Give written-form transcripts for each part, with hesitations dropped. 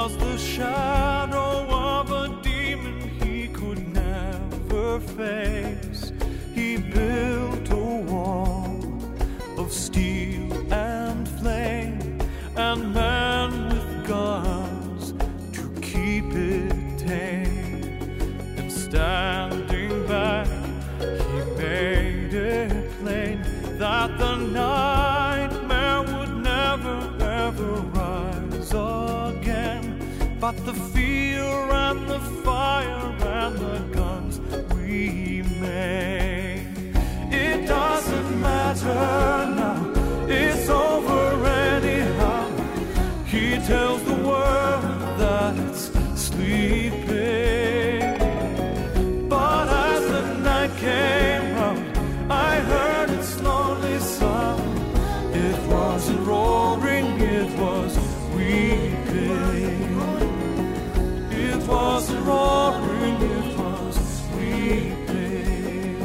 was the shadow of a demon he could never face. He built a wall of steel and flame, and men with guns to keep it tame. And standing back, he made it plain that the nightmare would never ever rise again. But the fear and the fire and the guns remain. It doesn't matter now, it's over anyhow. He tells the world that it's sleeping. But as the night came round, I heard its lonely sound. It wasn't roaring, it was weeping. It wasn't roaring, it was weeping.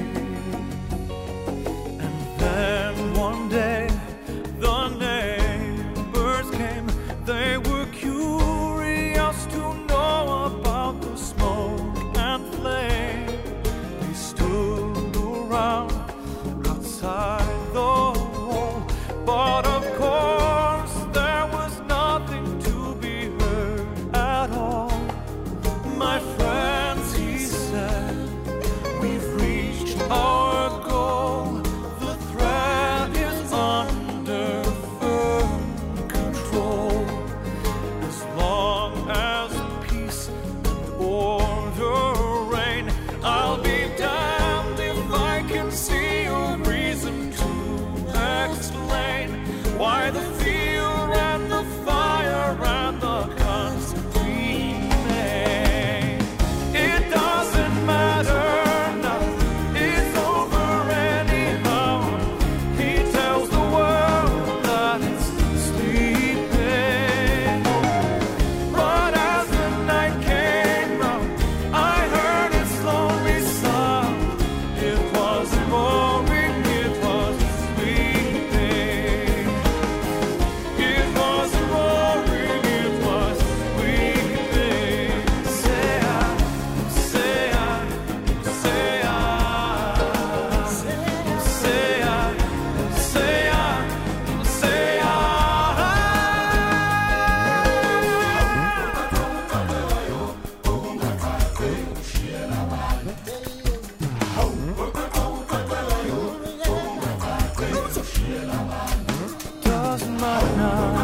And then one day the neighbors came. They were curious to know about the smoke and flame. They stood around outside the wall, but of course there was nothing to be heard at all. My friends, he said, we've reached our goal. The threat is under firm control. As long as peace and order reign, I'll be damned if I can see a reason to explain why the fear and the fire and the guns remain. It doesn't matter now, it's over anyhow. He tells the world that it's sleeping. But as the night came round, I heard its lonely sound. It wasn't roaring, it was weeping. It wasn't roaring, it was weeping. Say I, say I, say I, say I, say I, say I. Doesn't matter now,